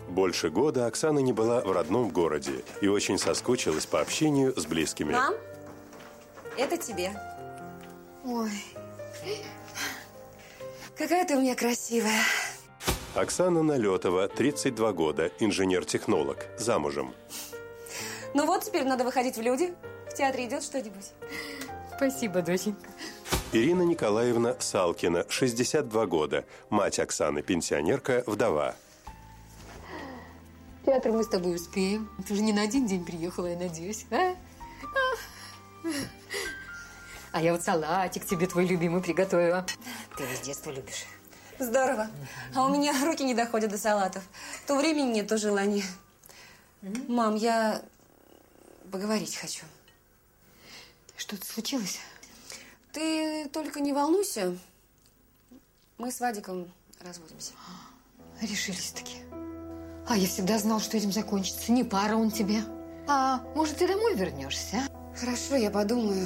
Больше года Оксана не была в родном городе и очень соскучилась по общению с близкими. Мам, это тебе. Ой, какая ты у меня красивая. Оксана Налетова, 32 года, инженер-технолог, замужем. Ну вот, теперь надо выходить в люди. В театре идет что-нибудь? Спасибо, доченька. Ирина Николаевна Салкина, 62 года, мать Оксаны, пенсионерка, вдова. В театр мы с тобой успеем. Ты же не на один день приехала, я надеюсь, а? А я вот салатик тебе твой любимый приготовила. Ты его с детства любишь. Здорово. А у меня руки не доходят до салатов. То времени нет, то желания. Мам, я поговорить хочу. Что-то случилось? Ты только не волнуйся. Мы с Вадиком разводимся. Решились-таки. А я всегда знал, что этим закончится. Не пара он тебе. А может, ты домой вернешься, а? Хорошо, я подумаю.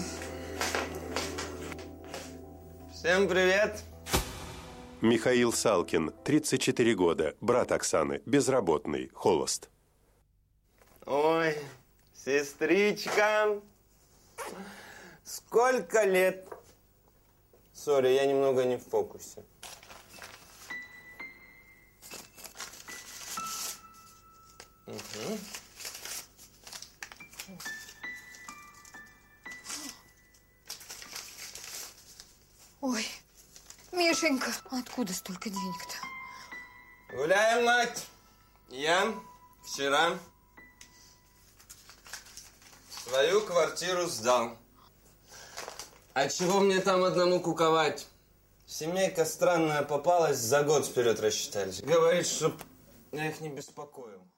Всем привет. Михаил Салкин, 34 года, брат Оксаны, безработный, холост. Ой, сестричка. Сколько лет? Сори, я немного не в фокусе. Угу. Ой, Мишенька, откуда столько денег-то? Гуляем, мать. Я вчера свою квартиру сдал. А чего мне там одному куковать? Семейка странная попалась, за год вперед рассчитались. Говорит, чтоб я их не беспокоил.